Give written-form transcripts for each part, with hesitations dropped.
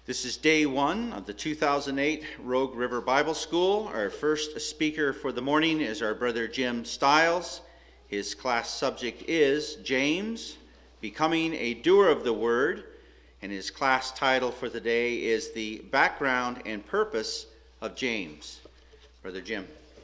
This is day one of the 2008 Rogue River Bible School. Our first speaker for the morning is our brother Jim Stiles. His class subject is James, Becoming a Doer of the Word, and his class title for the day is The Background and Purpose of James. Brother Jim.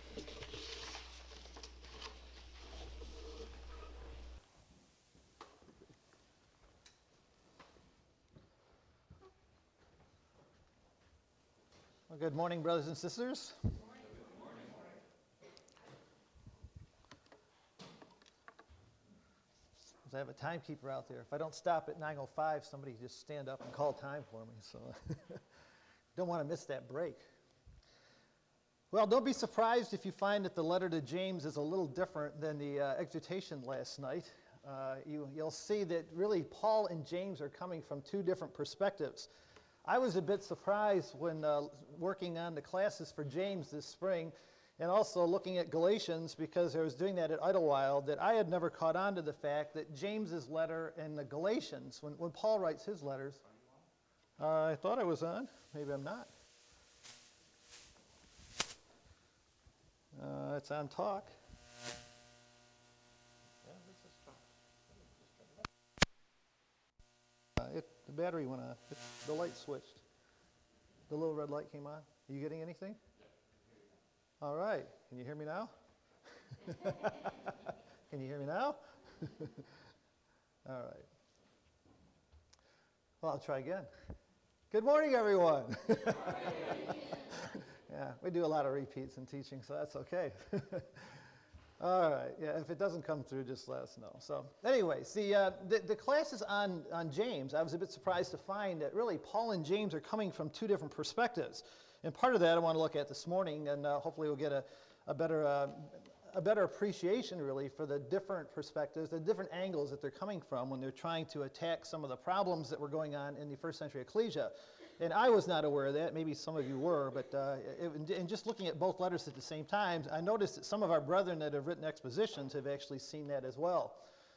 Well, good morning, brothers and sisters. Good morning. I have a timekeeper out there. If I don't stop at 9:05, somebody just stand up and call time for me. So don't want to miss that break. Well, don't be surprised if you find that the letter to James is a little different than the exhortation last night. You'll see that really Paul and James are coming from two different perspectives. I was a bit surprised when working on the classes for James this spring and also looking at Galatians, because I was doing that at Idlewild, that I had never caught on to the fact that James's letter and the Galatians, when Paul writes his letters, I thought I was on. Maybe I'm not. It's on talk. The battery went on. The light switched. The little red light came on. Are you getting anything? All right. Can you hear me now? Can you hear me now? All right. Well, I'll try again. Good morning, everyone. Yeah, we do a lot of repeats in teaching, so that's okay. All right, yeah, if it doesn't come through, just let us know. So anyways, the classes on James, I was a bit surprised to find that really Paul and James are coming from two different perspectives. And part of that I want to look at this morning, and hopefully we'll get a better appreciation really for the different perspectives, the different angles that they're coming from when they're trying to attack some of the problems that were going on in the first century ecclesia. And I was not aware of that. Maybe some of you were, but and just looking at both letters at the same time, I noticed that some of our brethren that have written expositions have actually seen that as well.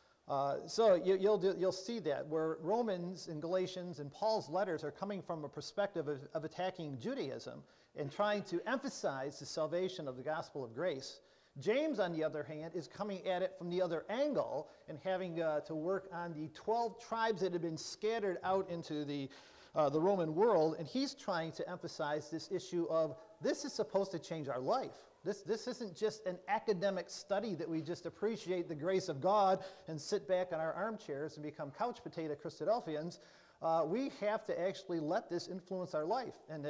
So you'll see that where Romans and Galatians and Paul's letters are coming from a perspective of attacking Judaism and trying to emphasize the salvation of the gospel of grace. James, on the other hand, is coming at it from the other angle and having to work on the 12 tribes that have been scattered out into the Roman world, and he's trying to emphasize this issue of this is supposed to change our life. This isn't just an academic study that we just appreciate the grace of God and sit back in our armchairs and become couch potato Christadelphians. We have to actually let this influence our life. And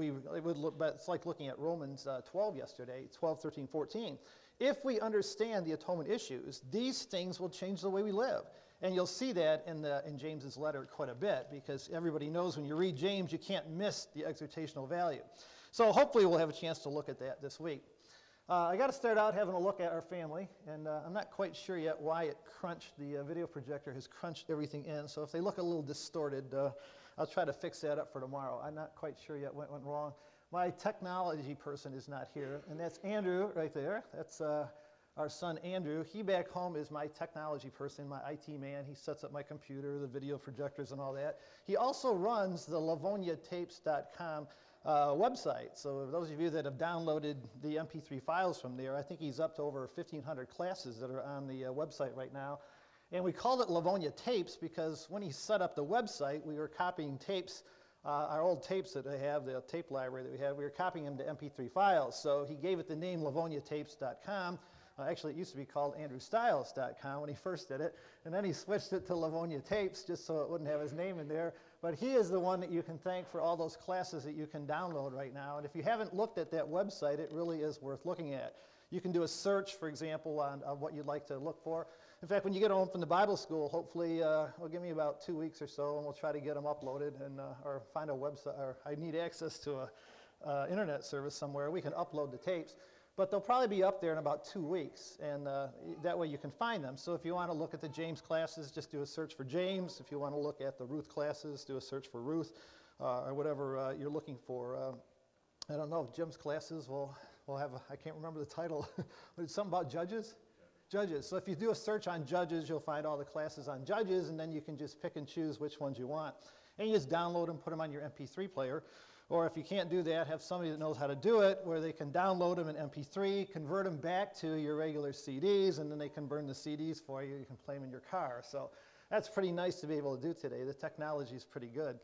it's like looking at Romans 12 yesterday, 12, 13, 14. If we understand the atonement issues, these things will change the way we live. And you'll see that in James's letter quite a bit, because everybody knows when you read James, you can't miss the exhortational value. So hopefully we'll have a chance to look at that this week. I got to start out having a look at our family, and I'm not quite sure yet why it crunched. The video projector has crunched everything in, so if they look a little distorted, I'll try to fix that up for tomorrow. I'm not quite sure yet what went wrong. My technology person is not here, and that's Andrew right there. That's our son Andrew. He back home is my technology person, my IT man. He sets up my computer, the video projectors, and all that. He also runs the LavoniaTapes.com website. So those of you that have downloaded the MP3 files from there, I think he's up to over 1,500 classes that are on the website right now. And we called it Lavonia Tapes because when he set up the website, we were copying tapes, our old tapes that I have, the tape library that we have, we were copying them to MP3 files. So he gave it the name LavoniaTapes.com. Actually, it used to be called AndrewStiles.com when he first did it, and then he switched it to Lavonia Tapes just so it wouldn't have his name in there. But he is the one that you can thank for all those classes that you can download right now. And if you haven't looked at that website, it really is worth looking at. You can do a search, for example, on what you'd like to look for. In fact, when you get home from the Bible school, hopefully, it'll give me about 2 weeks or so, and we'll try to get them uploaded and or find a website, or I need access to a internet service somewhere. We can upload the tapes. But they'll probably be up there in about 2 weeks, and that way you can find them. So if you want to look at the James classes, just do a search for James. If you want to look at the Ruth classes, do a search for Ruth, or whatever you're looking for. I don't know, Jim's classes will have, I can't remember the title, but it's something about Judges? Judges. So if you do a search on Judges, you'll find all the classes on Judges, and then you can just pick and choose which ones you want. And you just download them, put them on your MP3 player. Or if you can't do that, have somebody that knows how to do it, where they can download them in MP3, convert them back to your regular CDs, and then they can burn the CDs for you. You can play them in your car. So that's pretty nice to be able to do today. The technology is pretty good.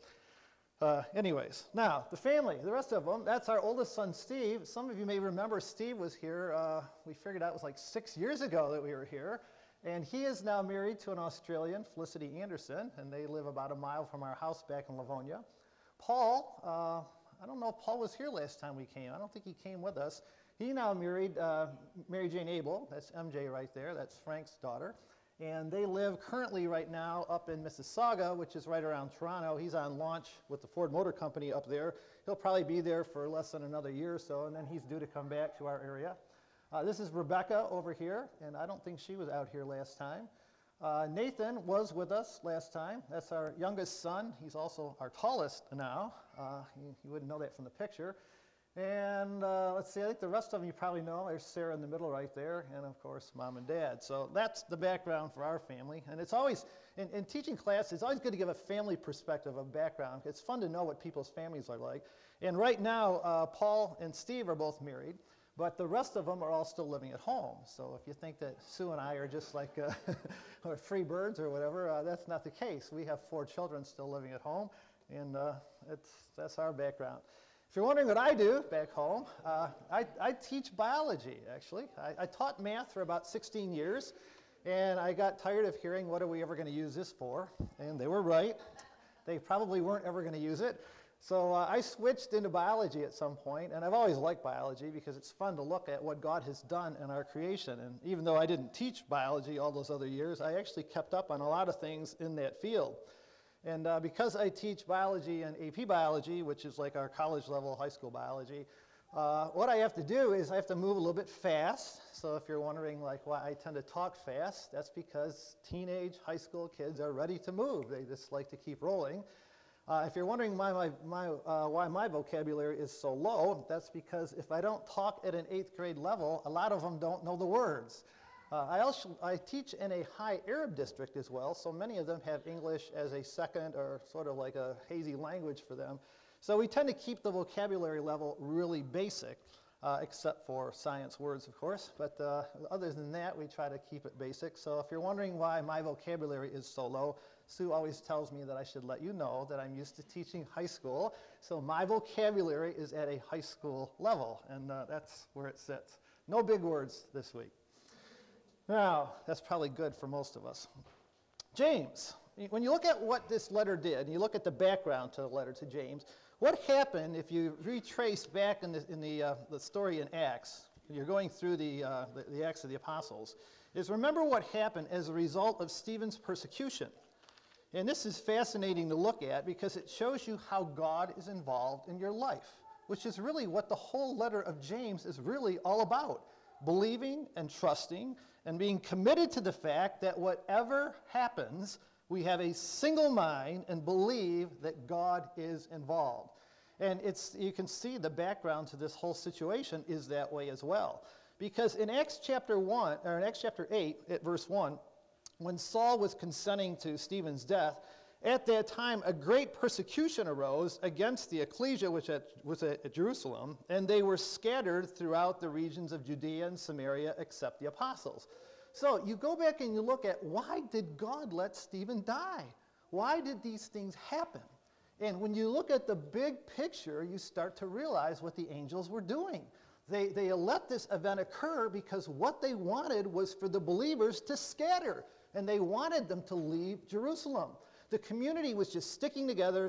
Anyways, now the family, the rest of them, that's our oldest son, Steve. Some of you may remember Steve was here. We figured out it was like 6 years ago that we were here. And he is now married to an Australian, Felicity Anderson, and they live about a mile from our house back in Livonia. Paul, I don't know if Paul was here last time we came. I don't think he came with us. He now married Mary Jane Abel. That's MJ right there. That's Frank's daughter. And they live currently right now up in Mississauga, which is right around Toronto. He's on launch with the Ford Motor Company up there. He'll probably be there for less than another year or so, and then he's due to come back to our area. This is Rebecca over here, and I don't think she was out here last time. Nathan was with us last time. That's our youngest son. He's also our tallest now. You wouldn't know that from the picture. And let's see, I think the rest of them you probably know. There's Sarah in the middle right there, and of course, Mom and Dad. So that's the background for our family. And it's always, in teaching class, it's always good to give a family perspective of background. It's fun to know what people's families are like. And right now, Paul and Steve are both married, but the rest of them are all still living at home. So if you think that Sue and I are just like or free birds or whatever, that's not the case. We have 4 children still living at home, and that's our background. If you're wondering what I do back home, I teach biology, actually. I taught math for about 16 years, and I got tired of hearing, what are we ever going to use this for? And they were right. They probably weren't ever going to use it. So I switched into biology at some point, and I've always liked biology because it's fun to look at what God has done in our creation. And even though I didn't teach biology all those other years, I actually kept up on a lot of things in that field. And because I teach biology and AP biology, which is like our college level high school biology, what I have to do is I have to move a little bit fast. So if you're wondering like why I tend to talk fast, that's because teenage high school kids are ready to move. They just like to keep rolling. If you're wondering why my vocabulary is so low, that's because if I don't talk at an 8th grade level, a lot of them don't know the words. I teach in a high Arab district as well, so many of them have English as a second or sort of like a hazy language for them. So we tend to keep the vocabulary level really basic, except for science words, of course. But other than that, we try to keep it basic. So if you're wondering why my vocabulary is so low, Sue always tells me that I should let you know that I'm used to teaching high school. So my vocabulary is at a high school level, and that's where it sits. No big words this week. Now, that's probably good for most of us. James, when you look at what this letter did, and you look at the background to the letter to James, what happened if you retrace back in the story in Acts, you're going through the Acts of the Apostles, is remember what happened as a result of Stephen's persecution. And this is fascinating to look at because it shows you how God is involved in your life, which is really what the whole letter of James is really all about. Believing and trusting and being committed to the fact that whatever happens, we have a single mind and believe that God is involved. And you can see the background to this whole situation is that way as well. Because in Acts chapter 8, at verse 1, when Saul was consenting to Stephen's death, at that time a great persecution arose against the ecclesia which was at Jerusalem, and they were scattered throughout the regions of Judea and Samaria except the apostles. So you go back and you look at, why did God let Stephen die? Why did these things happen? And when you look at the big picture, you start to realize what the angels were doing. They let this event occur because what they wanted was for the believers to scatter, and they wanted them to leave Jerusalem. The community was just sticking together.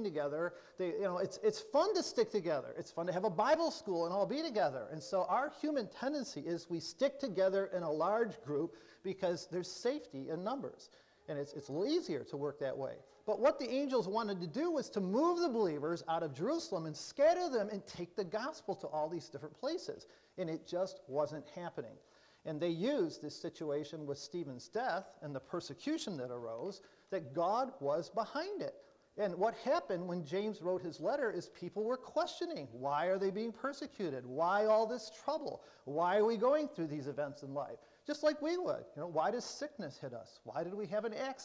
It's fun to stick together. It's fun to have a Bible school and all be together. And so our human tendency is we stick together in a large group because there's safety in numbers. And it's a little easier to work that way. But what the angels wanted to do was to move the believers out of Jerusalem and scatter them and take the gospel to all these different places. And it just wasn't happening. And they used this situation with Stephen's death and the persecution that arose, that God was behind it. And what happened when James wrote his letter is people were questioning, why are they being persecuted? Why all this trouble? Why are we going through these events in life? Just like we would. Why does sickness hit us? Why did we have an accident?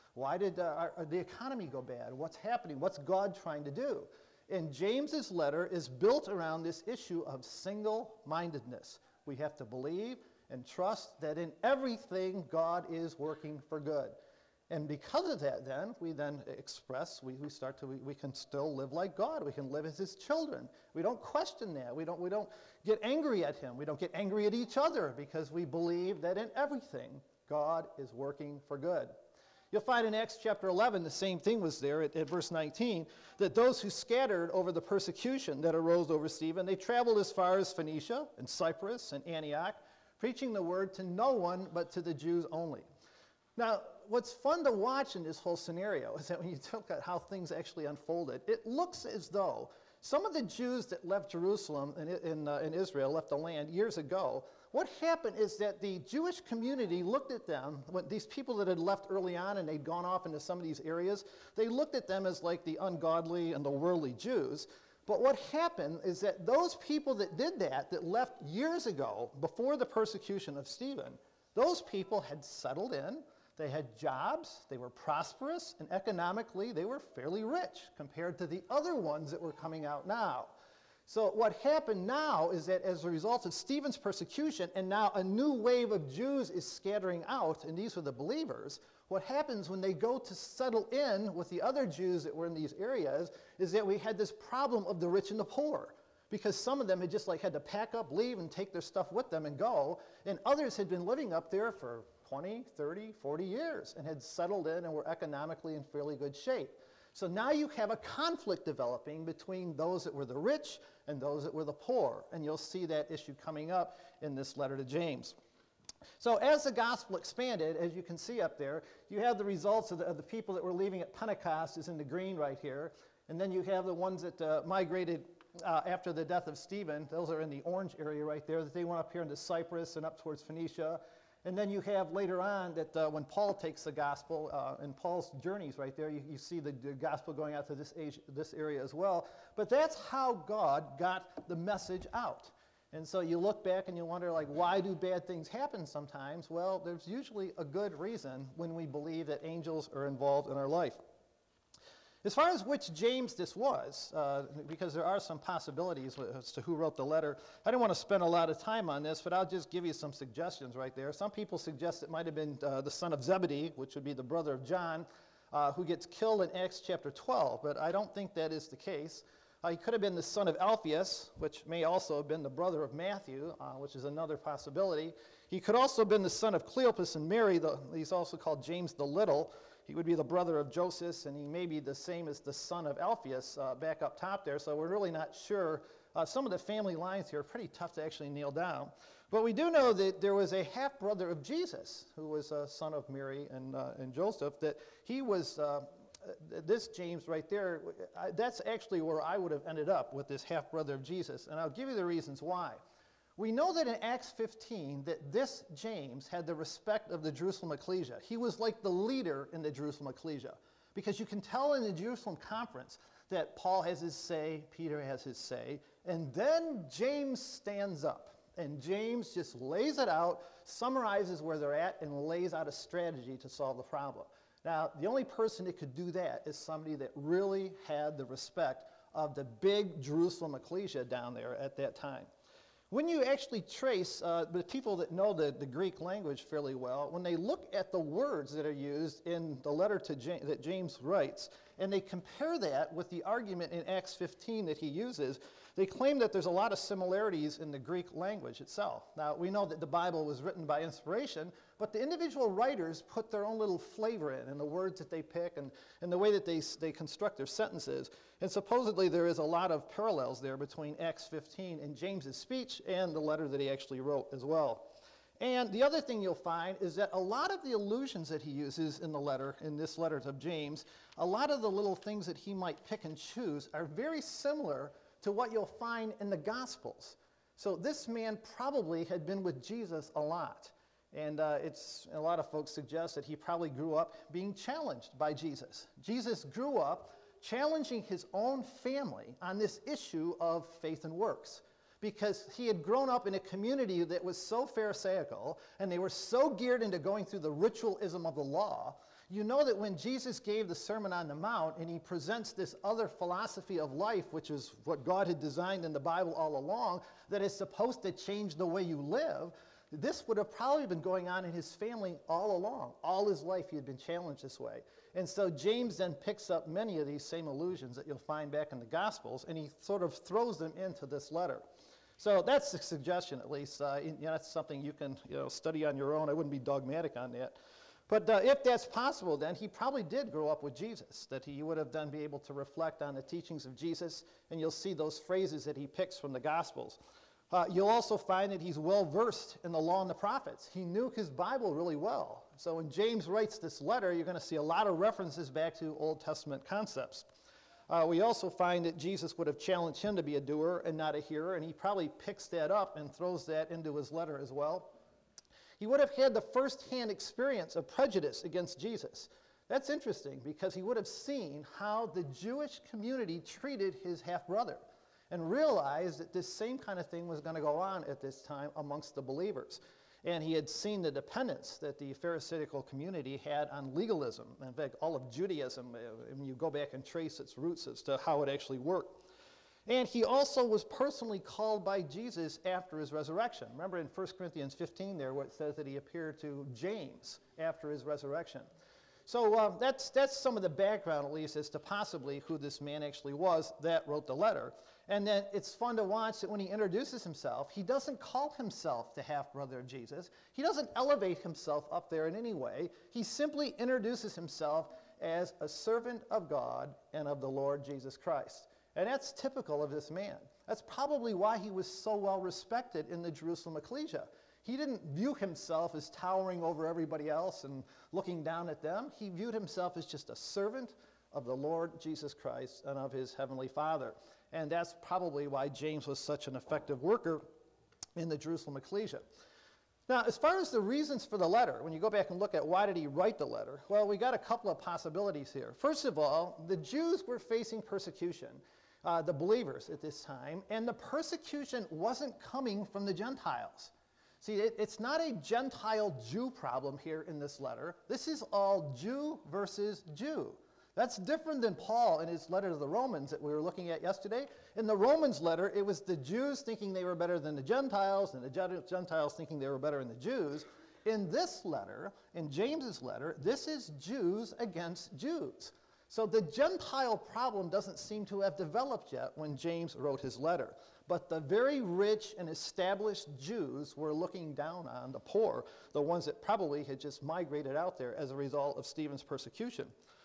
Why did the economy go bad? What's happening? What's God trying to do? And James's letter is built around this issue of single-mindedness. We have to believe and trust that in everything God is working for good. And because of that, then, we express, we can still live like God. We can live as his children. We don't question that. We don't get angry at him. We don't get angry at each other because we believe that in everything, God is working for good. You'll find in Acts chapter 11, the same thing was there at verse 19, that those who scattered over the persecution that arose over Stephen, they traveled as far as Phoenicia and Cyprus and Antioch, preaching the word to no one but to the Jews only. Now, what's fun to watch in this whole scenario is that when you look at how things actually unfolded, it looks as though some of the Jews that left Jerusalem in Israel, left the land years ago, what happened is that the Jewish community looked at them, these people that had left early on and they'd gone off into some of these areas, they looked at them as like the ungodly and the worldly Jews. But what happened is that those people that did that left years ago, before the persecution of Stephen, those people had settled in, they had jobs, they were prosperous, and economically they were fairly rich compared to the other ones that were coming out now. So what happened now is that as a result of Stephen's persecution, and now a new wave of Jews is scattering out, and these were the believers, what happens when they go to settle in with the other Jews that were in these areas is that we had this problem of the rich and the poor. Because some of them had just had to pack up, leave, and take their stuff with them and go, and others had been living up there for 20, 30, 40 years and had settled in and were economically in fairly good shape. So now you have a conflict developing between those that were the rich and those that were the poor. And you'll see that issue coming up in this letter to James. So as the gospel expanded, as you can see up there, you have the results of the people that were leaving at Pentecost is in the green right here. And then you have the ones that migrated after the death of Stephen. Those are in the orange area right there, that they went up here into Cyprus and up towards Phoenicia. And then you have later on that when Paul takes the gospel, in Paul's journeys right there, you see the gospel going out to this area as well. But that's how God got the message out. And so you look back and you wonder, why do bad things happen sometimes? Well, there's usually a good reason when we believe that angels are involved in our life. As far as which James this was, because there are some possibilities as to who wrote the letter, I don't want to spend a lot of time on this, but I'll just give you some suggestions right there. Some people suggest it might have been the son of Zebedee, which would be the brother of John, who gets killed in Acts chapter 12, but I don't think that is the case. He could have been the son of Alphaeus, which may also have been the brother of Matthew, which is another possibility. He could also have been the son of Cleopas and Mary. He's also called James the Little. He would be the brother of Joseph, and he may be the same as the son of Alphaeus back up top there, so we're really not sure. Some of the family lines here are pretty tough to actually nail down. But we do know that there was a half-brother of Jesus, who was a son of Mary and Joseph, that he was, this James right there, that's actually where I would have ended up with this half-brother of Jesus, and I'll give you the reasons why. We know that in Acts 15 that this James had the respect of the Jerusalem ecclesia. He was like the leader in the Jerusalem ecclesia, because you can tell in the Jerusalem conference that Paul has his say, Peter has his say, and then James stands up, and James just lays it out, summarizes where they're at, and lays out a strategy to solve the problem. Now, the only person that could do that is somebody that really had the respect of the big Jerusalem ecclesia down there at that time. When you actually trace, the people that know the Greek language fairly well, when they look at the words that are used in the letter to that James writes, and they compare that with the argument in Acts 15 that he uses, they claim that there's a lot of similarities in the Greek language itself. Now, we know that the Bible was written by inspiration, but the individual writers put their own little flavor in the words that they pick and the way that they construct their sentences. And supposedly there is a lot of parallels there between Acts 15 and James's speech and the letter that he actually wrote as well. And the other thing you'll find is that a lot of the allusions that he uses in this letter of James, a lot of the little things that he might pick and choose are very similar to what you'll find in the Gospels. So this man probably had been with Jesus a lot. And a lot of folks suggest that he probably grew up being challenged by Jesus. Jesus grew up challenging his own family on this issue of faith and works, because he had grown up in a community that was so pharisaical, and they were so geared into going through the ritualism of the law. you know that when Jesus gave the Sermon on the Mount and he presents this other philosophy of life, which is what God had designed in the Bible all along, that is supposed to change the way you live, this would have probably been going on in his family all along. All his life he had been challenged this way. And so James then picks up many of these same allusions that you'll find back in the Gospels, and he sort of throws them into this letter. So that's a suggestion, at least. That's something you can study on your own. I wouldn't be dogmatic on that. But if that's possible, then he probably did grow up with Jesus, that he would have then be able to reflect on the teachings of Jesus, and you'll see those phrases that he picks from the Gospels. You'll also find that he's well-versed in the law and the prophets. He knew his Bible really well. So when James writes this letter, you're going to see a lot of references back to Old Testament concepts. We also find that Jesus would have challenged him to be a doer and not a hearer, and he probably picks that up and throws that into his letter as well. He would have had the first-hand experience of prejudice against Jesus. That's interesting because he would have seen how the Jewish community treated his half-brother and realized that this same kind of thing was going to go on at this time amongst the believers. And he had seen the dependence that the Pharisaical community had on legalism. In fact, all of Judaism, when you go back and trace its roots as to how it actually worked. And he also was personally called by Jesus after his resurrection. Remember in 1 Corinthians 15 there, where it says that he appeared to James after his resurrection. So that's some of the background, at least, as to possibly who this man actually was that wrote the letter. And then it's fun to watch that when he introduces himself, he doesn't call himself the half-brother of Jesus. He doesn't elevate himself up there in any way. He simply introduces himself as a servant of God and of the Lord Jesus Christ. And that's typical of this man. That's probably why he was so well respected in the Jerusalem ecclesia. He didn't view himself as towering over everybody else and looking down at them. He viewed himself as just a servant of the Lord Jesus Christ and of his heavenly Father. And that's probably why James was such an effective worker in the Jerusalem ecclesia. Now, as far as the reasons for the letter, when you go back and look at why did he write the letter, well, we got a couple of possibilities here. First of all, the Jews were facing persecution, the believers at this time, and the persecution wasn't coming from the Gentiles. See, it's not a Gentile-Jew problem here in this letter. This is all Jew versus Jew. That's different than Paul in his letter to the Romans that we were looking at yesterday. In the Romans letter, it was the Jews thinking they were better than the Gentiles, and the Gentiles thinking they were better than the Jews. In this letter, in James's letter, this is Jews against Jews. So the Gentile problem doesn't seem to have developed yet when James wrote his letter. But the very rich and established Jews were looking down on the poor, the ones that probably had just migrated out there as a result of Stephen's persecution.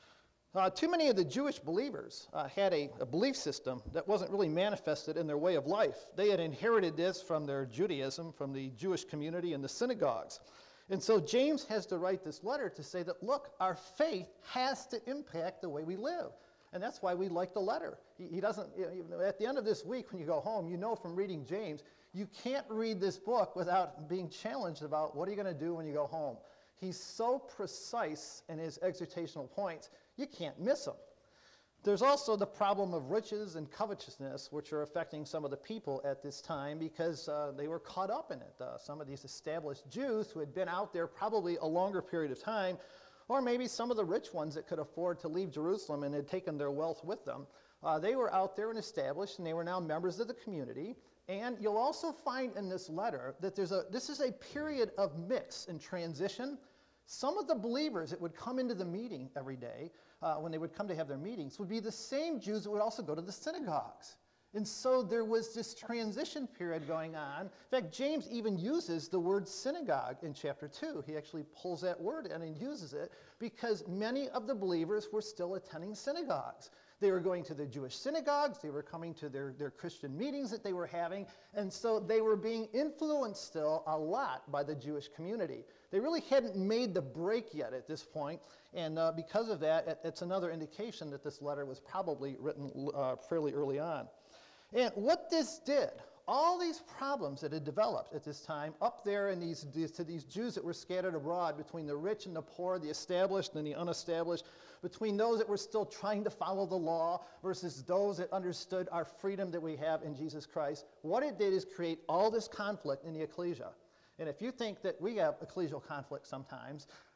Too many of the Jewish believers had a belief system that wasn't really manifested in their way of life. They had inherited this from their Judaism, from the Jewish community and the synagogues. And so James has to write this letter to say that, look, our faith has to impact the way we live. And that's why we like the letter. He doesn't, at the end of this week when you go home, you know from reading James, you can't read this book without being challenged about what are you going to do when you go home. He's so precise in his exhortational points, you can't miss him. There's also the problem of riches and covetousness, which are affecting some of the people at this time because they were caught up in it. Some of these established Jews who had been out there probably a longer period of time, or maybe some of the rich ones that could afford to leave Jerusalem and had taken their wealth with them. They were out there and established, and they were now members of the community. And you'll also find in this letter that this is a period of mix and transition. Some of the believers that would come into the meeting every day, when they would come to have their meetings, would be the same Jews that would also go to the synagogues. And so there was this transition period going on. In fact, James even uses the word synagogue in chapter 2. He actually pulls that word in and uses it because many of the believers were still attending synagogues. They were going to the Jewish synagogues, they were coming to their Christian meetings that they were having, and so they were being influenced still a lot by the Jewish community. They really hadn't made the break yet at this point, and because of that, it's another indication that this letter was probably written fairly early on. And what this did, all these problems that had developed at this time up there in these Jews that were scattered abroad between the rich and the poor, the established and the unestablished, between those that were still trying to follow the law versus those that understood our freedom that we have in Jesus Christ, what it did is create all this conflict in the ecclesia. And if you think that we have ecclesial conflict sometimes,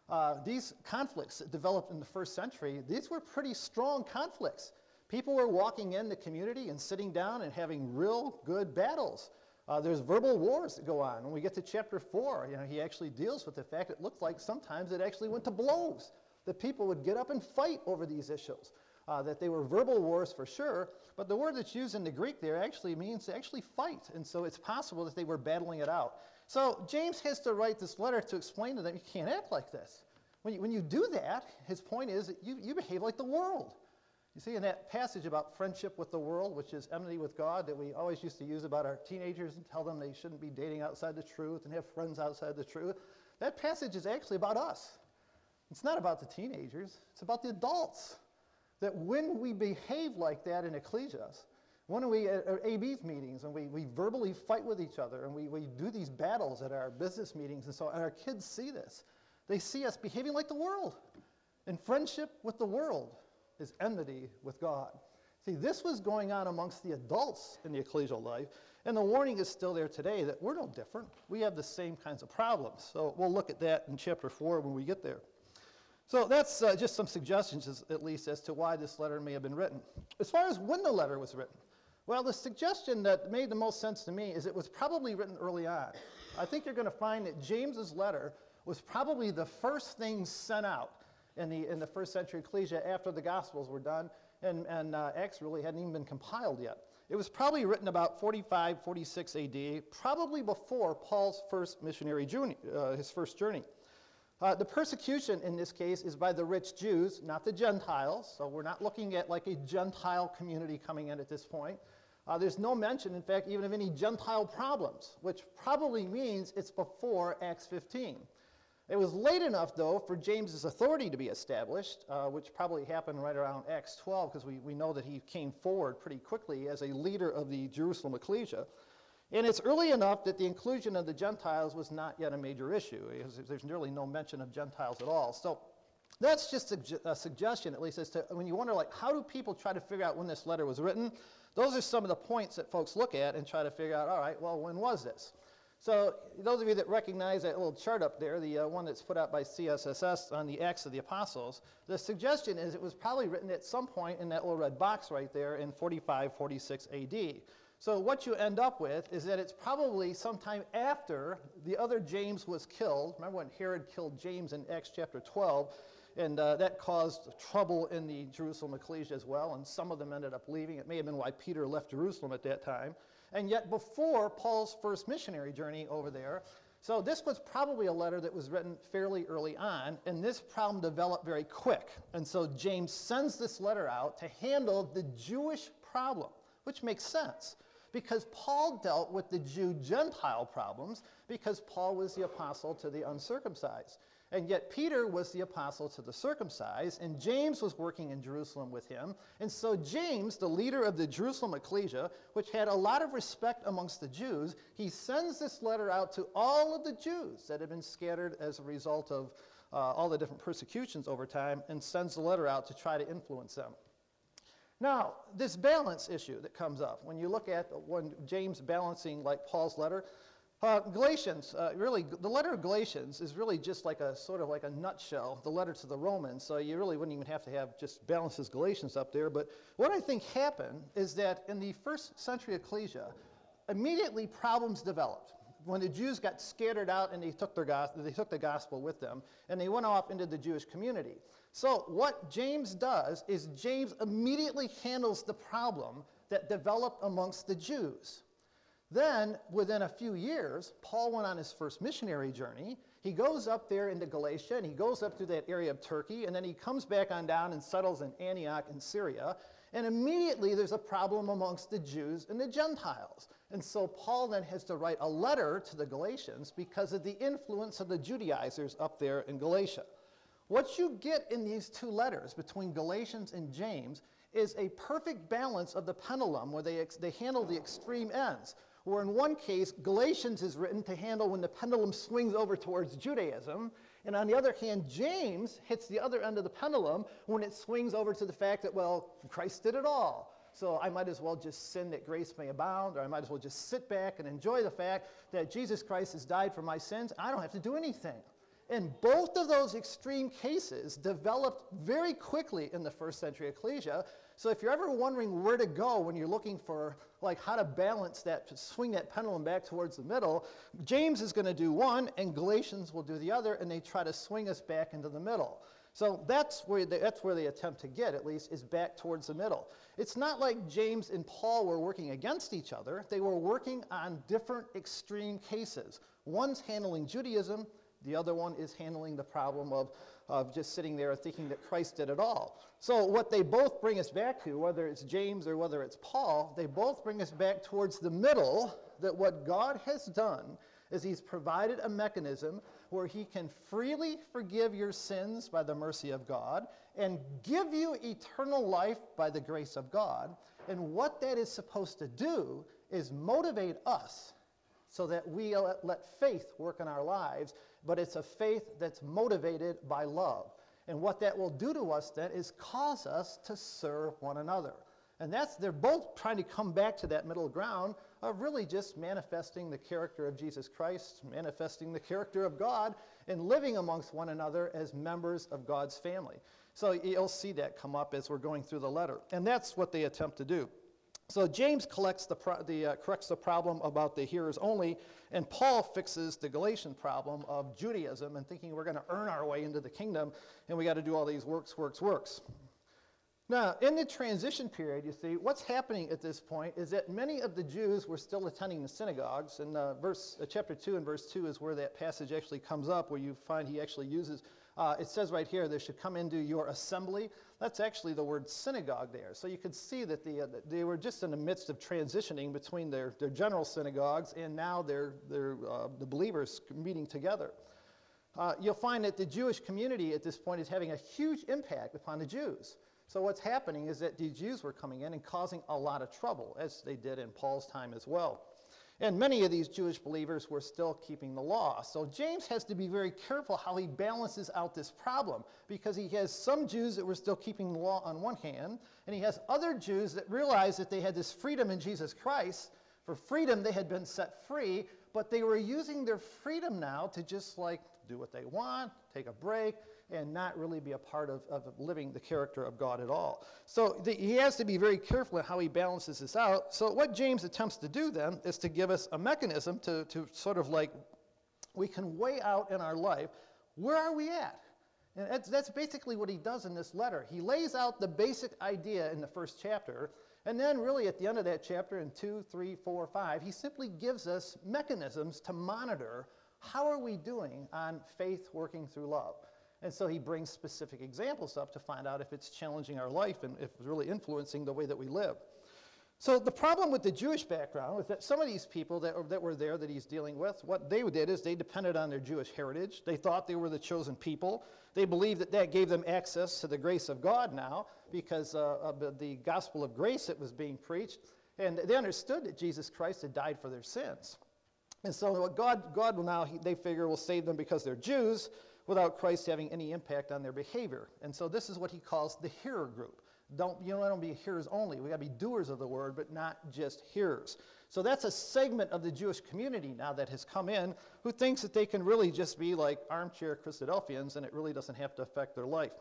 these conflicts that developed in the first century, these were pretty strong conflicts. People were walking in the community and sitting down and having real good battles. There's verbal wars that go on. When we get to chapter 4, he actually deals with the fact it looked like sometimes it actually went to blows, that people would get up and fight over these issues, that they were verbal wars for sure, but the word that's used in the Greek there actually means to actually fight, and so it's possible that they were battling it out. So James has to write this letter to explain to them, you can't act like this. When you do that, his point is that you behave like the world. You see, in that passage about friendship with the world, which is enmity with God, that we always used to use about our teenagers and tell them they shouldn't be dating outside the truth and have friends outside the truth, that passage is actually about us. It's not about the teenagers, it's about the adults. That when we behave like that in ecclesias, when we at our AB's meetings and we verbally fight with each other and we do these battles at our business meetings and so on, and our kids see this, they see us behaving like the world. And friendship with the world is enmity with God. See, this was going on amongst the adults in the ecclesial life, and the warning is still there today that we're no different. We have the same kinds of problems. So we'll look at that in chapter 4 when we get there. So that's just some suggestions, at least, as to why this letter may have been written. As far as when the letter was written, well, the suggestion that made the most sense to me is it was probably written early on. I think you're going to find that James's letter was probably the first thing sent out in the first century ecclesia after the Gospels were done, and Acts really hadn't even been compiled yet. It was probably written about 45, 46 AD, probably before Paul's first missionary journey, his first journey. The persecution in this case is by the rich Jews, not the Gentiles, so we're not looking at like a Gentile community coming in at this point. There's no mention, in fact, even of any Gentile problems, which probably means it's before Acts 15. It was late enough, though, for James's authority to be established, which probably happened right around Acts 12, because we know that he came forward pretty quickly as a leader of the Jerusalem ecclesia. And it's early enough that the inclusion of the Gentiles was not yet a major issue. There's nearly no mention of Gentiles at all. So that's just a suggestion, at least, as to when you wonder, like, how do people try to figure out when this letter was written? Those are some of the points that folks look at and try to figure out, all right, well, when was this? So those of you that recognize that little chart up there, the one that's put out by CSSS on the Acts of the Apostles, the suggestion is it was probably written at some point in that little red box right there in 45, 46 AD. So what you end up with is that it's probably sometime after the other James was killed. Remember when Herod killed James in Acts chapter 12, and that caused trouble in the Jerusalem ecclesia as well, and some of them ended up leaving. It may have been why Peter left Jerusalem at that time. And yet before Paul's first missionary journey over there, so this was probably a letter that was written fairly early on, and this problem developed very quick. And so James sends this letter out to handle the Jewish problem, which makes sense, because Paul dealt with the Jew-Gentile problems because Paul was the apostle to the uncircumcised. And yet Peter was the apostle to the circumcised, and James was working in Jerusalem with him. And so James, the leader of the Jerusalem ecclesia, which had a lot of respect amongst the Jews, he sends this letter out to all of the Jews that had been scattered as a result of all the different persecutions over time, and sends the letter out to try to influence them. Now, this balance issue that comes up, when you look at when James balancing like Paul's letter, Galatians, really, the letter of Galatians is really just like a sort of like a nutshell, the letter to the Romans, so you really wouldn't even have to have just balances Galatians up there. But what I think happened is that in the first century ecclesia, immediately problems developed. When the Jews got scattered out and they took the gospel with them, and they went off into the Jewish community. So what James does is James immediately handles the problem that developed amongst the Jews. Then, within a few years, Paul went on his first missionary journey. He goes up there into Galatia, and he goes up through that area of Turkey, and then he comes back on down and settles in Antioch in Syria. And immediately there's a problem amongst the Jews and the Gentiles. And so Paul then has to write a letter to the Galatians because of the influence of the Judaizers up there in Galatia. What you get in these two letters between Galatians and James is a perfect balance of the pendulum where they handle the extreme ends. Where in one case, Galatians is written to handle when the pendulum swings over towards Judaism, and on the other hand, James hits the other end of the pendulum when it swings over to the fact that, well, Christ did it all. So I might as well just sin that grace may abound, or I might as well just sit back and enjoy the fact that Jesus Christ has died for my sins. I don't have to do anything. And both of those extreme cases developed very quickly in the first century ecclesia. So if you're ever wondering where to go when you're looking for like how to balance that, swing that pendulum back towards the middle, James is going to do one and Galatians will do the other, and they try to swing us back into the middle. So that's where they attempt to get, at least, is back towards the middle. It's not like James and Paul were working against each other. They were working on different extreme cases. One's handling Judaism, the other one is handling the problem of just sitting there thinking that Christ did it all. So what they both bring us back to, whether it's James or whether it's Paul, they both bring us back towards the middle, that what God has done is he's provided a mechanism where he can freely forgive your sins by the mercy of God and give you eternal life by the grace of God. And what that is supposed to do is motivate us so that we let faith work in our lives, but it's a faith that's motivated by love. And what that will do to us then is cause us to serve one another. And they're both trying to come back to that middle ground of really just manifesting the character of Jesus Christ, manifesting the character of God, and living amongst one another as members of God's family. So you'll see that come up as we're going through the letter. And that's what they attempt to do. So James corrects the problem about the hearers only, and Paul fixes the Galatian problem of Judaism and thinking we're going to earn our way into the kingdom, and we got to do all these works. Now, in the transition period, you see, what's happening at this point is that many of the Jews were still attending the synagogues, and chapter 2 and verse 2 is where that passage actually comes up, where you find he actually uses, it says right here, they should come into your assembly. That's actually the word synagogue there. So you could see that they were just in the midst of transitioning between their general synagogues and now the believers meeting together. You'll find that the Jewish community at this point is having a huge impact upon the Jews. So what's happening is that the Jews were coming in and causing a lot of trouble, as they did in Paul's time as well. And many of these Jewish believers were still keeping the law. So James has to be very careful how he balances out this problem, because he has some Jews that were still keeping the law on one hand, and he has other Jews that realized that they had this freedom in Jesus Christ. For freedom, they had been set free, but they were using their freedom now to just like do what they want, take a break, and not really be a part of living the character of God at all. So he has to be very careful in how he balances this out. So what James attempts to do then is to give us a mechanism to sort of like, we can weigh out in our life, where are we at? And that's basically what he does in this letter. He lays out the basic idea in the first chapter, and then really at the end of that chapter in 2, 3, 4, 5, he simply gives us mechanisms to monitor how are we doing on faith working through love. And so he brings specific examples up to find out if it's challenging our life and if it's really influencing the way that we live. So the problem with the Jewish background was that some of these people that were there that he's dealing with, what they did is they depended on their Jewish heritage. They thought they were the chosen people. They believed that gave them access to the grace of God now because of the gospel of grace that was being preached. And they understood that Jesus Christ had died for their sins. And so what God will now, they figure, will save them because they're Jews, without Christ having any impact on their behavior. And so this is what he calls the hearer group. Don't be hearers only. We got to be doers of the word, but not just hearers. So that's a segment of the Jewish community now that has come in who thinks that they can really just be like armchair Christadelphians and it really doesn't have to affect their life.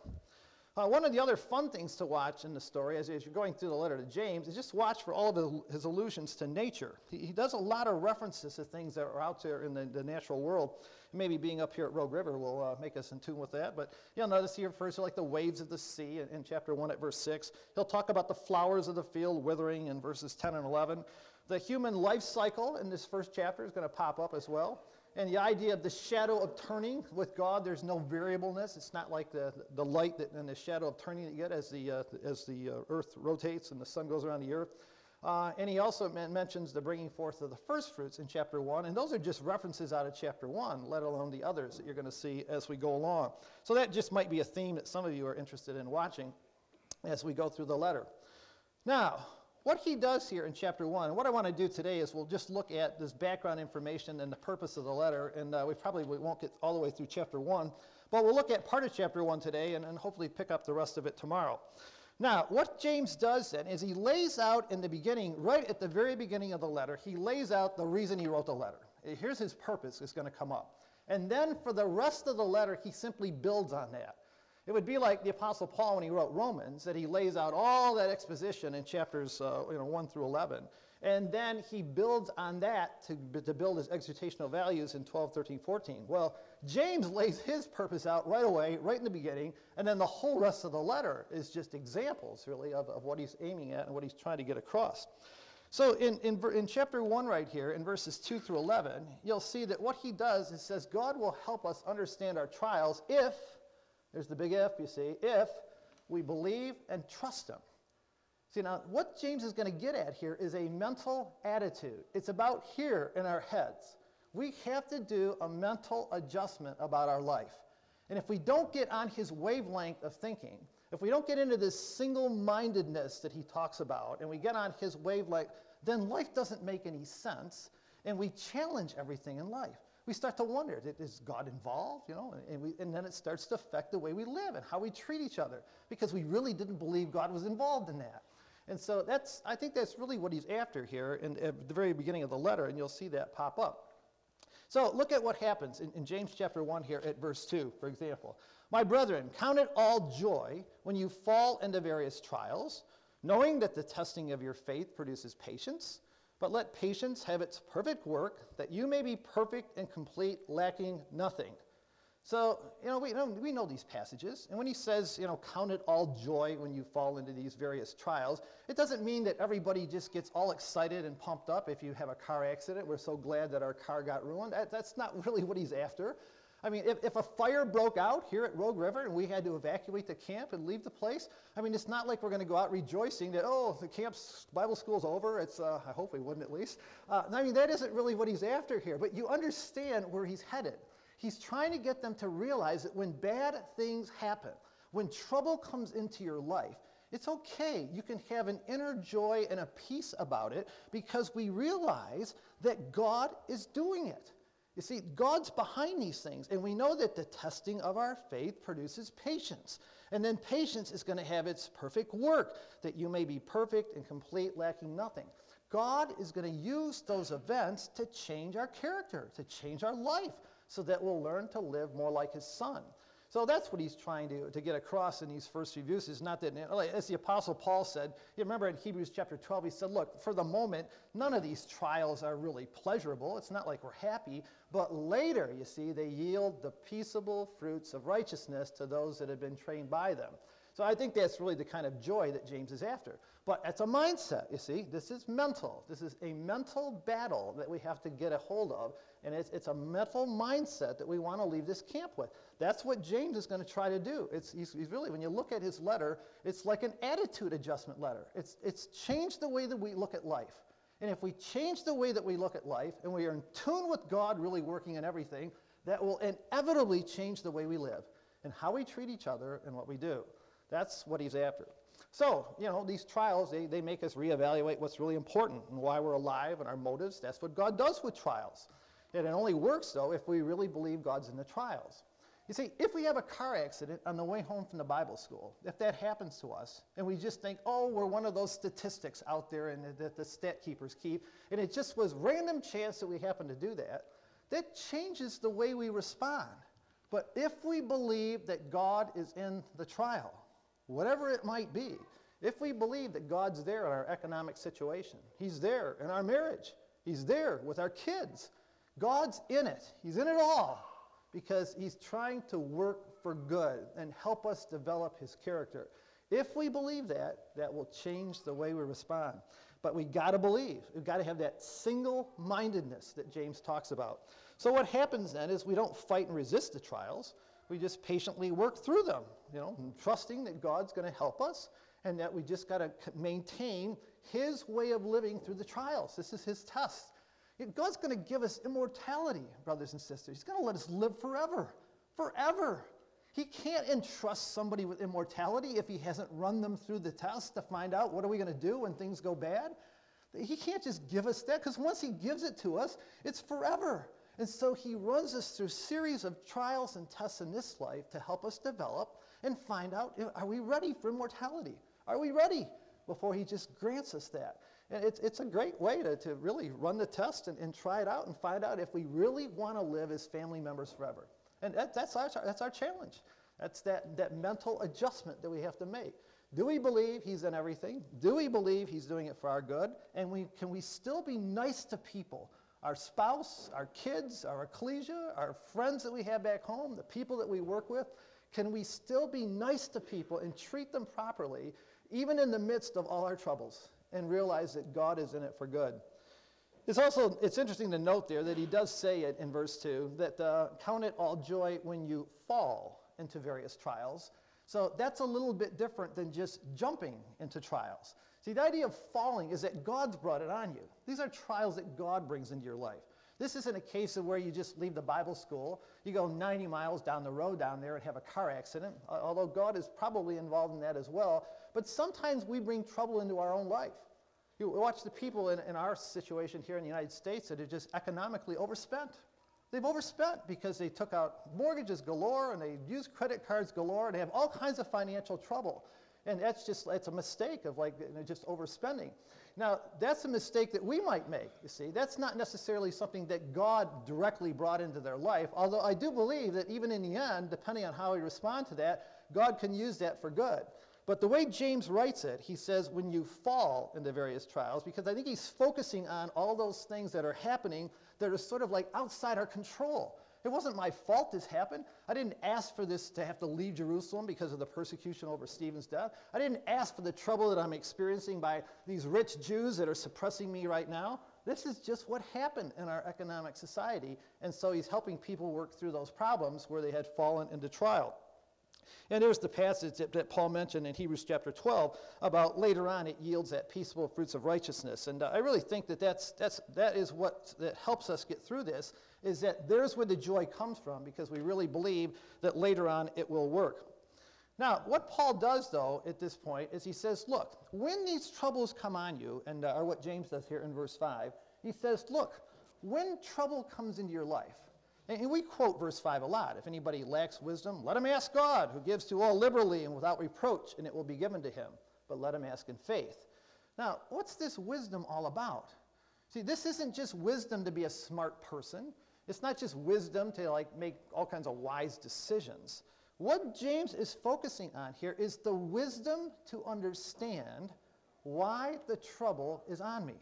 One of the other fun things to watch in the story as you're going through the letter to James is just watch for all of his allusions to nature. He does a lot of references to things that are out there in the natural world. Maybe being up here at Rogue River will make us in tune with that. But you'll notice he refers to like the waves of the sea in chapter 1 at verse 6. He'll talk about the flowers of the field withering in verses 10 and 11. The human life cycle in this first chapter is going to pop up as well. And the idea of the shadow of turning with God, there's no variableness. It's not like the light and the shadow of turning that you get as the earth rotates and the sun goes around the earth. And he also mentions the bringing forth of the first fruits in chapter 1. And those are just references out of chapter 1, let alone the others that you're going to see as we go along. So that just might be a theme that some of you are interested in watching as we go through the letter. Now, what he does here in chapter 1, and what I want to do today is we'll just look at this background information and the purpose of the letter, and we probably won't get all the way through chapter 1, but we'll look at part of chapter 1 today and hopefully pick up the rest of it tomorrow. Now, what James does then is he lays out in the beginning, right at the very beginning of the letter, he lays out the reason he wrote the letter. Here's his purpose is going to come up. And then for the rest of the letter, he simply builds on that. It would be like the Apostle Paul when he wrote Romans, that he lays out all that exposition in chapters 1 through 11. And then he builds on that to build his exhortational values in 12, 13, 14. Well, James lays his purpose out right away, right in the beginning, and then the whole rest of the letter is just examples, really, of what he's aiming at and what he's trying to get across. So in chapter 1 right here, in verses 2 through 11, you'll see that what he does is says God will help us understand our trials if, there's the big if, you see, if we believe and trust him. See, now, what James is going to get at here is a mental attitude. It's about here in our heads. We have to do a mental adjustment about our life. And if we don't get on his wavelength of thinking, if we don't get into this single-mindedness that he talks about, and we get on his wavelength, then life doesn't make any sense, and we challenge everything in life. We start to wonder, is God involved? And then it starts to affect the way we live and how we treat each other, because we really didn't believe God was involved in that. And so I think that's really what he's after here at the very beginning of the letter, and you'll see that pop up. So look at what happens in James chapter 1 here at verse 2, for example. My brethren, count it all joy when you fall into various trials, knowing that the testing of your faith produces patience. But let patience have its perfect work, that you may be perfect and complete, lacking nothing. So, we know these passages. And when he says, count it all joy when you fall into these various trials, it doesn't mean that everybody just gets all excited and pumped up if you have a car accident. We're so glad that our car got ruined. That's not really what he's after. I mean, if a fire broke out here at Rogue River and we had to evacuate the camp and leave the place, I mean, it's not like we're going to go out rejoicing that, the camp's Bible school's over. I hope we wouldn't at least. I mean, that isn't really what he's after here. But you understand where he's headed. He's trying to get them to realize that when bad things happen, when trouble comes into your life, it's okay. You can have an inner joy and a peace about it because we realize that God is doing it. You see, God's behind these things, and we know that the testing of our faith produces patience. And then patience is going to have its perfect work, that you may be perfect and complete, lacking nothing. God is going to use those events to change our character, to change our life, so that we'll learn to live more like his son. So that's what he's trying to get across in these first few verses. Not that, as the Apostle Paul said, you remember in Hebrews chapter 12, he said, look, for the moment, none of these trials are really pleasurable. It's not like we're happy. But later, you see, they yield the peaceable fruits of righteousness to those that have been trained by them. So I think that's really the kind of joy that James is after. But it's a mindset, you see. This is mental. This is a mental battle that we have to get a hold of. And it's a mental mindset that we want to leave this camp with. That's what James is going to try to do. He's really, when you look at his letter, it's like an attitude adjustment letter. It's changed the way that we look at life. And if we change the way that we look at life, and we are in tune with God really working in everything, that will inevitably change the way we live and how we treat each other and what we do. That's what he's after. So, these trials, they make us reevaluate what's really important and why we're alive and our motives. That's what God does with trials. And it only works, though, if we really believe God's in the trials. You see, if we have a car accident on the way home from the Bible school, if that happens to us, and we just think, we're one of those statistics out there and that the stat keepers keep, and it just was random chance that we happen to do that, that changes the way we respond. But if we believe that God is in the trial, whatever it might be, if we believe that God's there in our economic situation, he's there in our marriage, he's there with our kids, God's in it. He's in it all because he's trying to work for good and help us develop his character. If we believe that, that will change the way we respond. But we got to believe. We've got to have that single-mindedness that James talks about. So what happens then is we don't fight and resist the trials. We just patiently work through them, trusting that God's going to help us and that we just got to maintain his way of living through the trials. This is his test. God's going to give us immortality, brothers and sisters. He's going to let us live forever. Forever. He can't entrust somebody with immortality if he hasn't run them through the test to find out what are we going to do when things go bad. He can't just give us that, because once he gives it to us, it's forever. And so he runs us through a series of trials and tests in this life to help us develop and find out, are we ready for immortality? Are we ready? Before he just grants us that. And it's a great way to really run the test and try it out and find out if we really want to live as family members forever. And that's our challenge. That's that mental adjustment that we have to make. Do we believe he's in everything? Do we believe he's doing it for our good? And can we still be nice to people? Our spouse, our kids, our ecclesia, our friends that we have back home, the people that we work with, can we still be nice to people and treat them properly, even in the midst of all our troubles, and realize that God is in it for good? It's interesting to note there that he does say it in verse 2, that count it all joy when you fall into various trials. So that's a little bit different than just jumping into trials. See, the idea of falling is that God's brought it on you. These are trials that God brings into your life. This isn't a case of where you just leave the Bible school, you go 90 miles down the road down there and have a car accident, although God is probably involved in that as well. But sometimes we bring trouble into our own life. You watch the people in our situation here in the United States that are just economically overspent. They've overspent because they took out mortgages galore and they used credit cards galore and they have all kinds of financial trouble. And it's a mistake of just overspending. Now, that's a mistake that we might make, you see. That's not necessarily something that God directly brought into their life, although I do believe that even in the end, depending on how we respond to that, God can use that for good. But the way James writes it, he says, when you fall into various trials, because I think he's focusing on all those things that are happening that are sort of like outside our control. It wasn't my fault this happened. I didn't ask for this to have to leave Jerusalem because of the persecution over Stephen's death. I didn't ask for the trouble that I'm experiencing by these rich Jews that are suppressing me right now. This is just what happened in our economic society. And so he's helping people work through those problems where they had fallen into trial. And there's the passage that Paul mentioned in Hebrews chapter 12 about later on it yields that peaceable fruits of righteousness. And I really think that is what that helps us get through this, is that there's where the joy comes from, because we really believe that later on it will work. Now, what Paul does, though, at this point is he says, look, when these troubles come on you, and are what James does here in verse 5, he says, look, when trouble comes into your life, and we quote verse 5 a lot. If anybody lacks wisdom, let him ask God, who gives to all liberally and without reproach, and it will be given to him. But let him ask in faith. Now, what's this wisdom all about? See, this isn't just wisdom to be a smart person. It's not just wisdom to make all kinds of wise decisions. What James is focusing on here is the wisdom to understand why the trouble is on me.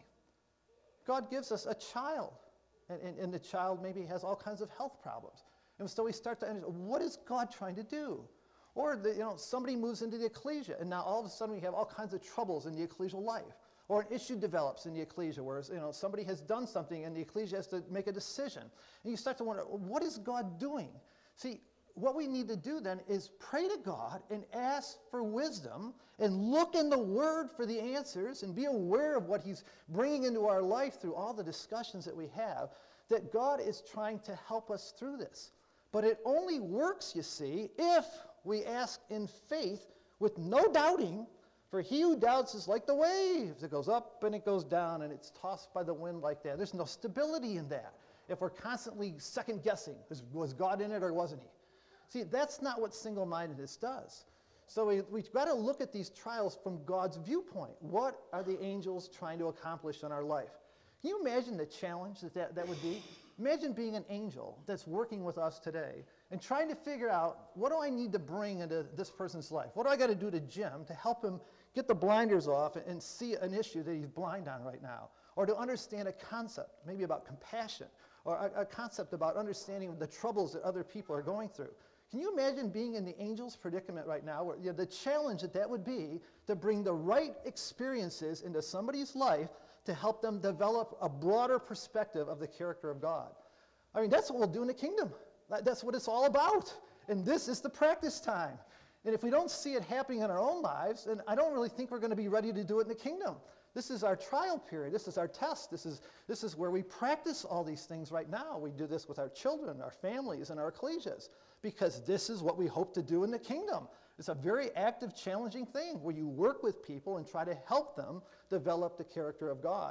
God gives us a child. And the child maybe has all kinds of health problems. And so we start to understand, what is God trying to do? Or somebody moves into the ecclesia, and now all of a sudden we have all kinds of troubles in the ecclesial life. Or an issue develops in the ecclesia where somebody has done something and the ecclesia has to make a decision. And you start to wonder, what is God doing? See, what we need to do then is pray to God and ask for wisdom and look in the Word for the answers and be aware of what he's bringing into our life through all the discussions that we have, that God is trying to help us through this. But it only works, you see, if we ask in faith with no doubting, for he who doubts is like the waves. It goes up and it goes down and it's tossed by the wind like that. There's no stability in that. If we're constantly second guessing, was God in it or wasn't he? See, that's not what single-mindedness does. So we've got to look at these trials from God's viewpoint. What are the angels trying to accomplish in our life? Can you imagine the challenge that would be? Imagine being an angel that's working with us today and trying to figure out, what do I need to bring into this person's life? What do I got to do to Jim to help him get the blinders off and see an issue that he's blind on right now? Or to understand a concept, maybe about compassion, or a concept about understanding the troubles that other people are going through. Can you imagine being in the angel's predicament right now, where the challenge that would be to bring the right experiences into somebody's life to help them develop a broader perspective of the character of God? I mean, that's what we'll do in the kingdom. That's what it's all about. And this is the practice time. And if we don't see it happening in our own lives, then I don't really think we're going to be ready to do it in the kingdom. This is our trial period. This is our test. This is where we practice all these things right now. We do this with our children, our families, and our ecclesias, because this is what we hope to do in the kingdom. It's a very active, challenging thing where you work with people and try to help them develop the character of God.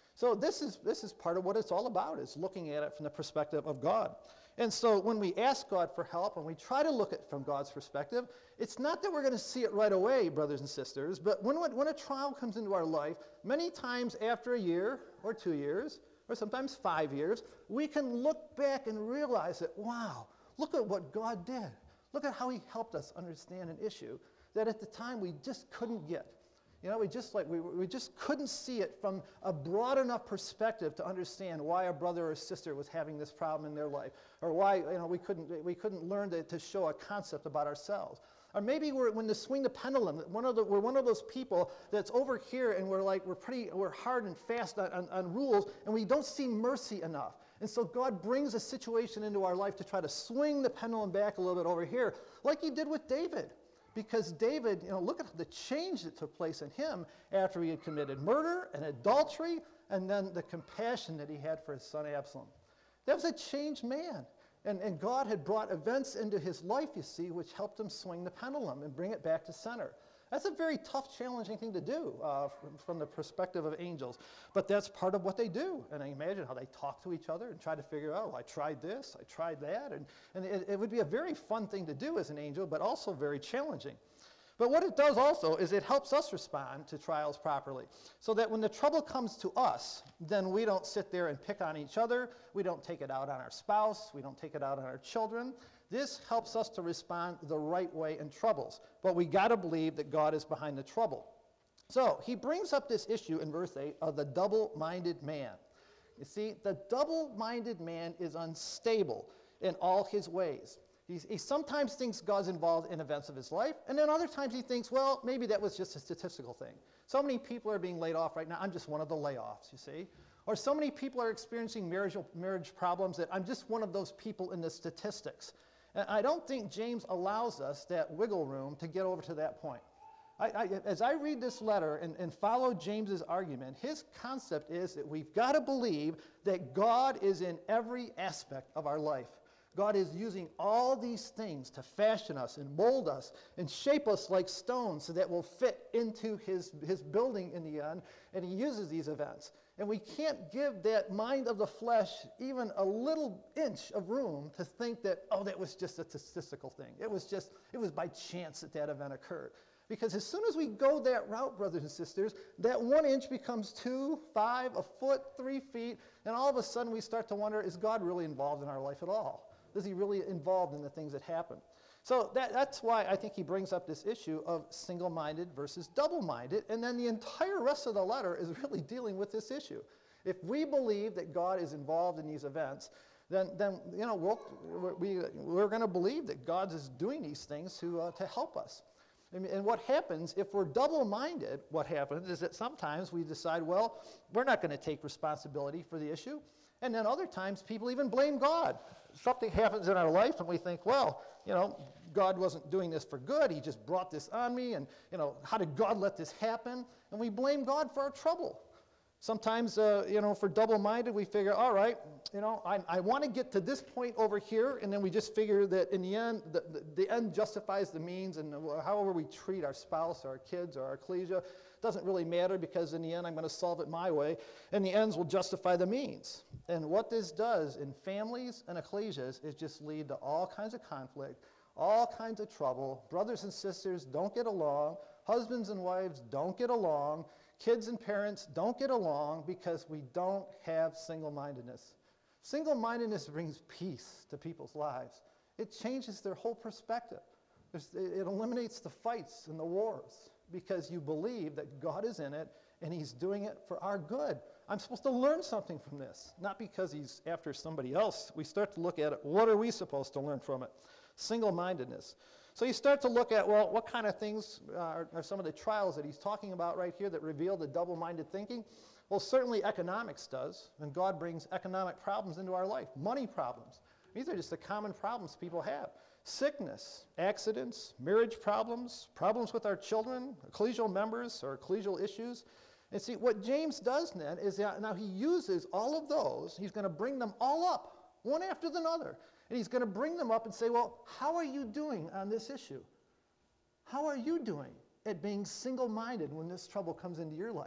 So this is part of what it's all about, is looking at it from the perspective of God. And so when we ask God for help and we try to look at it from God's perspective, it's not that we're going to see it right away, brothers and sisters, but when a trial comes into our life, many times after a year or 2 years, or sometimes 5 years, we can look back and realize that, wow, look at what God did. Look at how he helped us understand an issue that at the time we just couldn't get. We just couldn't see it from a broad enough perspective to understand why a brother or sister was having this problem in their life, or why we couldn't learn to show a concept about ourselves. Or maybe when to swing the pendulum, we're one of those people that's over here and we're hard and fast on rules, and we don't see mercy enough. And so God brings a situation into our life to try to swing the pendulum back a little bit over here, like he did with David. Because David, look at the change that took place in him after he had committed murder and adultery, and then the compassion that he had for his son Absalom. That was a changed man. And God had brought events into his life, you see, which helped him swing the pendulum and bring it back to center. That's a very tough, challenging thing to do from the perspective of angels. But that's part of what they do. And I imagine how they talk to each other and try to figure out, I tried this, I tried that. And it would be a very fun thing to do as an angel, but also very challenging. But what it does also is it helps us respond to trials properly, so that when the trouble comes to us, then we don't sit there and pick on each other. We don't take it out on our spouse. We don't take it out on our children. This helps us to respond the right way in troubles. But we got to believe that God is behind the trouble. So he brings up this issue in verse 8 of the double-minded man. You see, the double-minded man is unstable in all his ways. He sometimes thinks God's involved in events of his life, and then other times he thinks, well, maybe that was just a statistical thing. So many people are being laid off right now. I'm just one of the layoffs, you see. Or so many people are experiencing marriage problems that I'm just one of those people in the statistics. And I don't think James allows us that wiggle room to get over to that point. As I read this letter and follow James's argument, his concept is that we've got to believe that God is in every aspect of our life. God is using all these things to fashion us and mold us and shape us like stones so that we'll fit into his building in the end, and he uses these events. And we can't give that mind of the flesh even a little inch of room to think that, oh, that was just a statistical thing. It was by chance that event occurred. Because as soon as we go that route, brothers and sisters, that 1 inch becomes 2, 5, a foot, 3 feet, and all of a sudden we start to wonder, is God really involved in our life at all? Is he really involved in the things that happen? So that's why I think he brings up this issue of single-minded versus double-minded, and then the entire rest of the letter is really dealing with this issue. If we believe that God is involved in these events, then we're going to believe that God is doing these things to help us. And what happens, if we're double-minded, what happens is that sometimes we decide, well, we're not going to take responsibility for the issue. And then other times, people even blame God. Something happens in our life, and we think, well, God wasn't doing this for good. He just brought this on me, and, how did God let this happen? And we blame God for our trouble. Sometimes, for double-minded, we figure, all right, I want to get to this point over here, and then we just figure that in the end, the end justifies the means, and however we treat our spouse, or our kids, or our ecclesia, doesn't really matter, because in the end, I'm going to solve it my way, and the ends will justify the means. And what this does in families and ecclesias is just lead to all kinds of conflict, all kinds of trouble. Brothers and sisters don't get along. Husbands and wives don't get along. Kids and parents don't get along because we don't have single-mindedness. Single-mindedness brings peace to people's lives. It changes their whole perspective. It eliminates the fights and the wars because you believe that God is in it and he's doing it for our good. I'm supposed to learn something from this, not because he's after somebody else. We start to look at it. What are we supposed to learn from it? Single-mindedness. So you start to look at, well, what kind of things are some of the trials that he's talking about right here that reveal the double-minded thinking? Well, certainly economics does, and God brings economic problems into our life, money problems. These are just the common problems people have. Sickness, accidents, marriage problems, problems with our children, ecclesial members, or ecclesial issues. And see, what James does then is that now he uses all of those, he's going to bring them all up, one after another. And he's going to bring them up and say, well, how are you doing on this issue? How are you doing at being single-minded when this trouble comes into your life?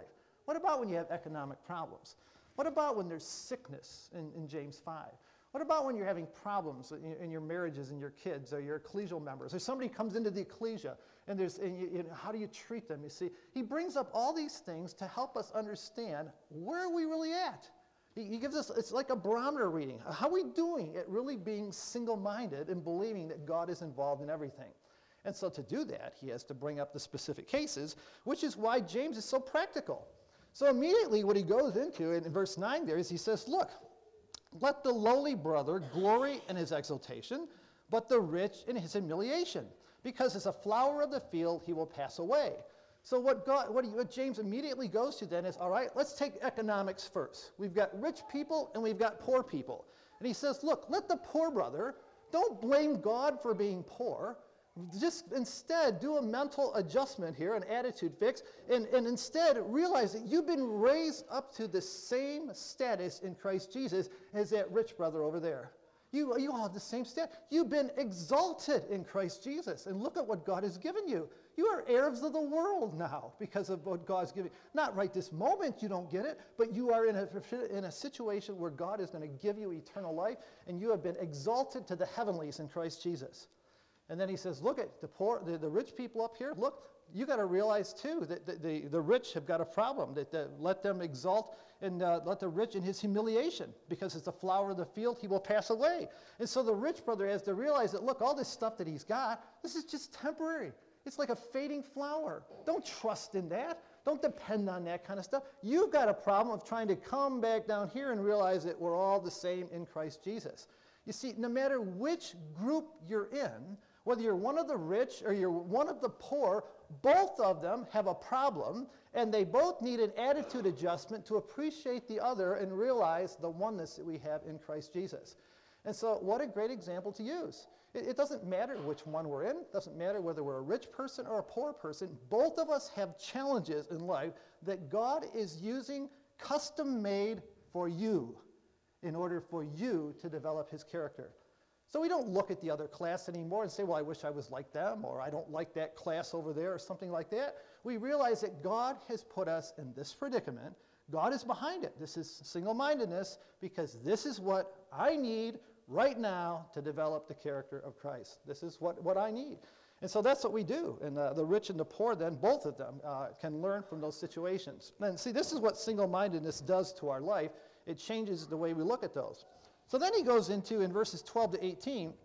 What about when you have economic problems? What about when there's sickness in James 5? What about when you're having problems in your marriages and your kids or your ecclesial members? Or somebody comes into the ecclesia and how do you treat them? You see, he brings up all these things to help us understand where are we really at. He gives us, it's like a barometer reading. How are we doing at really being single-minded and believing that God is involved in everything? And so to do that, he has to bring up the specific cases, which is why James is so practical. So immediately what he goes into in verse 9 there is he says, look, let the lowly brother glory in his exaltation, but the rich in his humiliation. Because as a flower of the field, he will pass away. So what James immediately goes to then is, all right, let's take economics first. We've got rich people and we've got poor people. And he says, look, let the poor brother, don't blame God for being poor. Just instead do a mental adjustment here, an attitude fix, and instead realize that you've been raised up to the same status in Christ Jesus as that rich brother over there. You all have the same status. You've been exalted in Christ Jesus, and look at what God has given you. You are heirs of the world now because of what God's given you. Not right this moment, you don't get it, but you are in a situation where God is going to give you eternal life, and you have been exalted to the heavenlies in Christ Jesus. And then he says, look at the rich people up here. Look, you got to realize too that the rich have got a problem. Let them exalt and let the rich in his humiliation, because as the flower of the field, he will pass away. And so the rich brother has to realize that, look, all this stuff that he's got, this is just temporary. It's like a fading flower. Don't trust in that. Don't depend on that kind of stuff. You've got a problem of trying to come back down here and realize that we're all the same in Christ Jesus. You see, no matter which group you're in, whether you're one of the rich or you're one of the poor, both of them have a problem, and they both need an attitude adjustment to appreciate the other and realize the oneness that we have in Christ Jesus. And so what a great example to use. It doesn't matter which one we're in. It doesn't matter whether we're a rich person or a poor person. Both of us have challenges in life that God is using custom-made for you in order for you to develop his character. So we don't look at the other class anymore and say, well, I wish I was like them, or I don't like that class over there, or something like that. We realize that God has put us in this predicament. God is behind it. This is single-mindedness, because this is what I need right now to develop the character of Christ. This is what I need. And so that's what we do. And the rich and the poor, then, both of them can learn from those situations. And see, this is what single-mindedness does to our life. It changes the way we look at those. So then he goes into, in verses 12 to 18,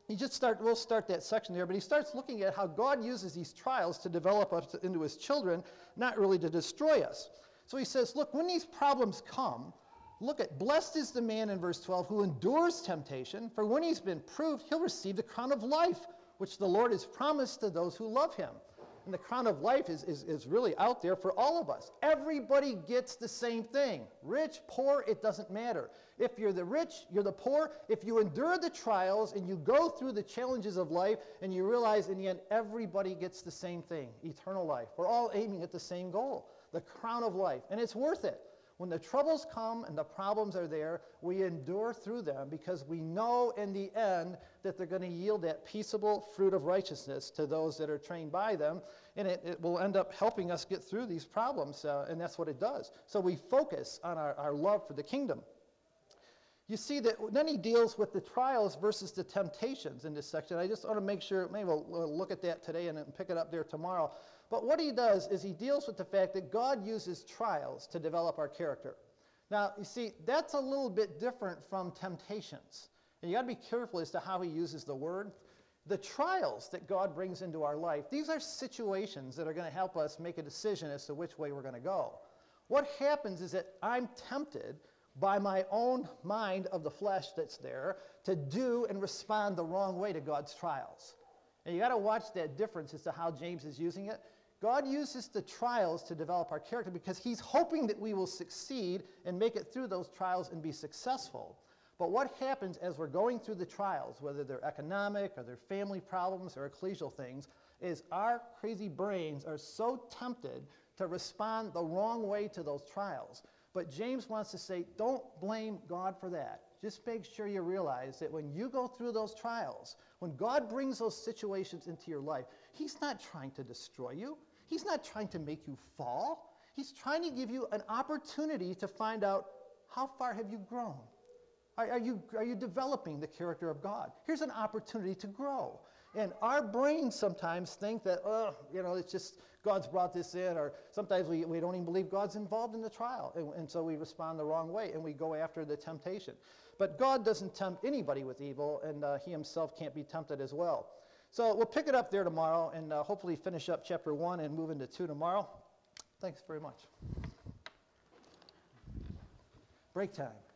we'll start that section there, but he starts looking at how God uses these trials to develop us into his children, not really to destroy us. So he says, look, when these problems come, look at, blessed is the man in verse 12 who endures temptation, for when he's been proved, he'll receive the crown of life, which the Lord has promised to those who love him. And the crown of life is really out there for all of us. Everybody gets the same thing. Rich, poor, it doesn't matter. If you're the rich, you're the poor. If you endure the trials and you go through the challenges of life and you realize in the end everybody gets the same thing, eternal life. We're all aiming at the same goal, the crown of life. And it's worth it. When the troubles come and the problems are there, we endure through them because we know in the end that they're going to yield that peaceable fruit of righteousness to those that are trained by them, and it will end up helping us get through these problems, and that's what it does. So we focus on our love for the kingdom. You see that then he deals with the trials versus the temptations in this section. I just want to make sure, maybe we'll look at that today and then pick it up there tomorrow. But what he does is he deals with the fact that God uses trials to develop our character. Now, you see, that's a little bit different from temptations. And you got to be careful as to how he uses the word. The trials that God brings into our life, these are situations that are going to help us make a decision as to which way we're going to go. What happens is that I'm tempted by my own mind of the flesh that's there to do and respond the wrong way to God's trials. And you got to watch that difference as to how James is using it. God uses the trials to develop our character because he's hoping that we will succeed and make it through those trials and be successful. But what happens as we're going through the trials, whether they're economic or they're family problems or ecclesial things, is our crazy brains are so tempted to respond the wrong way to those trials. But James wants to say, don't blame God for that. Just make sure you realize that when you go through those trials, when God brings those situations into your life, he's not trying to destroy you. He's not trying to make you fall. He's trying to give you an opportunity to find out how far have you grown. Are you developing the character of God? Here's an opportunity to grow. And our brains sometimes think that, it's just God's brought this in, or sometimes we don't even believe God's involved in the trial. And so we respond the wrong way, and we go after the temptation. But God doesn't tempt anybody with evil, and he himself can't be tempted as well. So we'll pick it up there tomorrow, and hopefully finish up chapter 1 and move into 2 tomorrow. Thanks very much. Break time.